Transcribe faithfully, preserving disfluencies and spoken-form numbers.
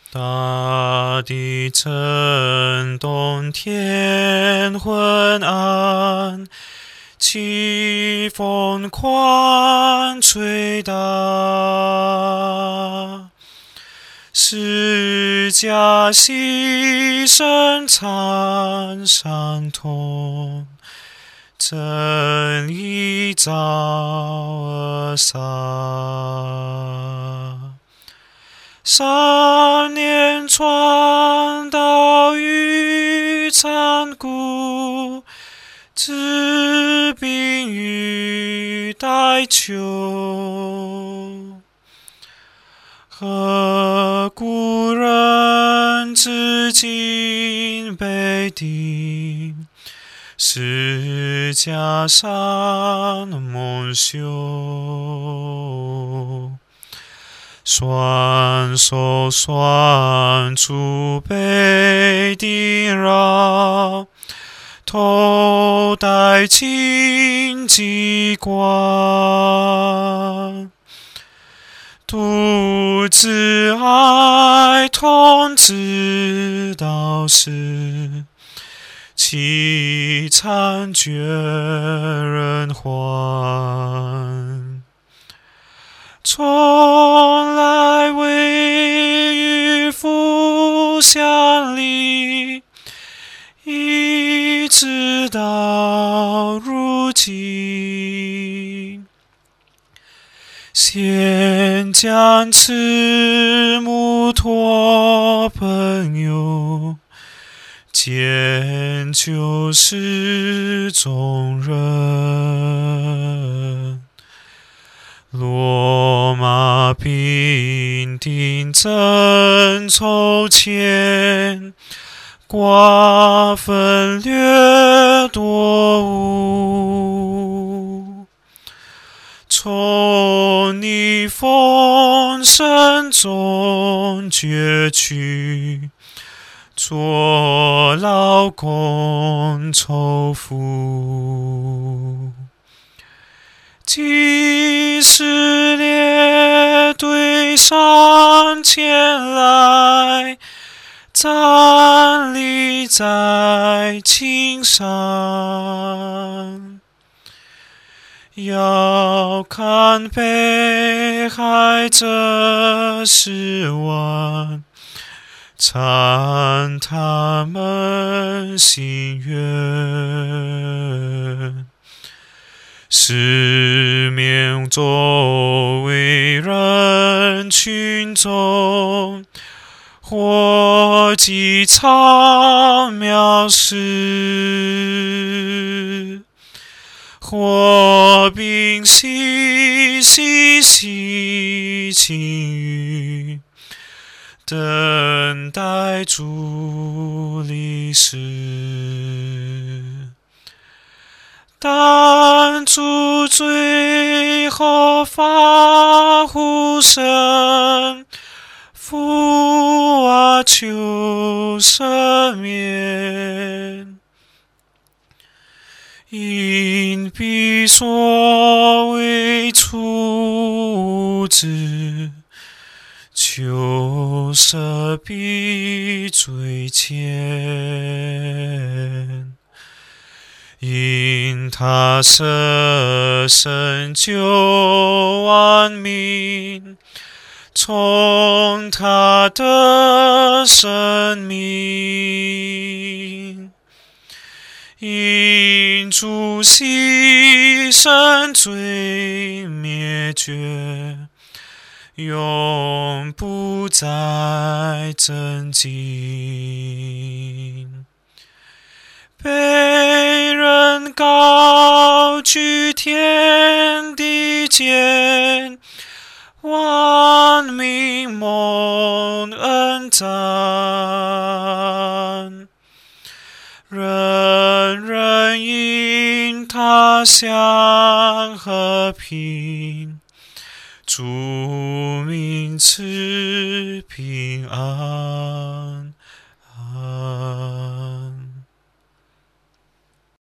大地震动，天昏暗，奇风狂吹打，释迦牺牲惨伤痛，真理照而洒。三年传道与残酷，治病与代求。何故人至今被钉，十架上蒙羞？双手双足被钉绕，头戴荆棘冠，独自哀痛直到死，凄惨绝人寰。从来未与父相离，一直到如今，先将慈母托朋友，兼救世众人。罗马兵丁争筹钱，瓜分掠夺物，从你风声中攫取，坐牢共仇富。即使列队上前来，站立在青山，遥看北海这十万，参他们心愿。四面周围人群中，火鸡草藐视，火并细细细轻语，等待主历史。但主最后发呼声，父啊，求赦免，因彼所为处置，求赦彼罪愆。因他舍身救万民，从他的生命。因主牺牲罪灭绝，永不再增进。被人高举天地间，万民蒙恩赞，人人因他享和平，主名赐平安。啊